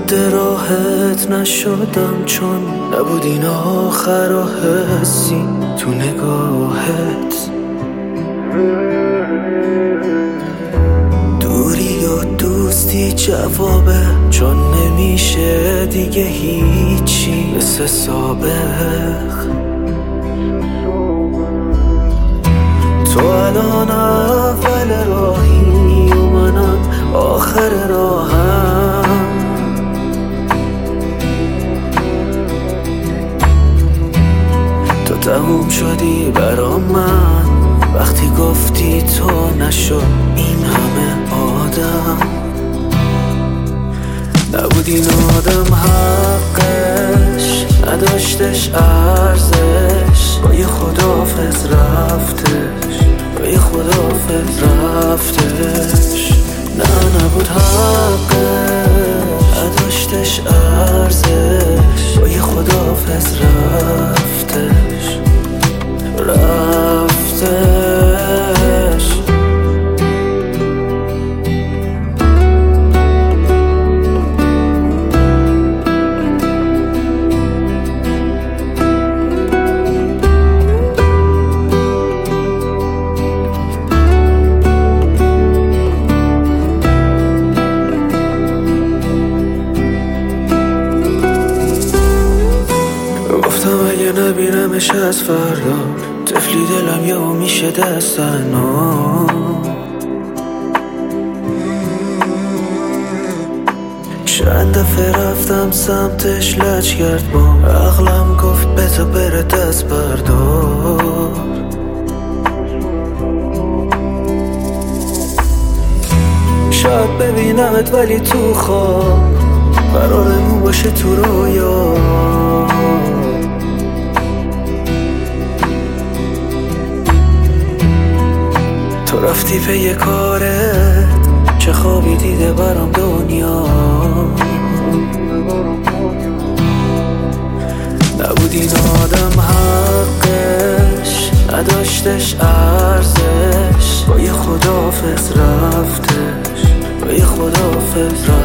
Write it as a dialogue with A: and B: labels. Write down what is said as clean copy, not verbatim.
A: رد راحت نشدم چون نبود این آخر و حسی تو نگاهت. دوری و دوستی جوابه چون نمیشه دیگه هیچی مثل سابق. تو الان اول راهی و منم آخر راهم. تو تموم شدی برام من وقتی گفتی تو نشد این همه آدم. نبود این آدم حقش نداشتش ارزش، با یه خداحافظ رفتش، با یه خداحافظ رفتش. نه نبود حقش نداشتش ارزش، با یه خداحافظ رفتش رفتش. گفتم اگه نبینمش از فردا طفلی دلم یهو میشه دستنا. چند دفعه رفتم سمتش لج کرد با عقلم گفت بذار بره دست بردار. شاید ببینمت ولی تو خواب قرارمون باشه تو رویا. تو رفتی پی کارت چه خوابی دیده برام دنیا. نبود این آدم حقش نداشتش ارزش، با یه خداحافظ رفتش، با یه خداحافظ رفتش.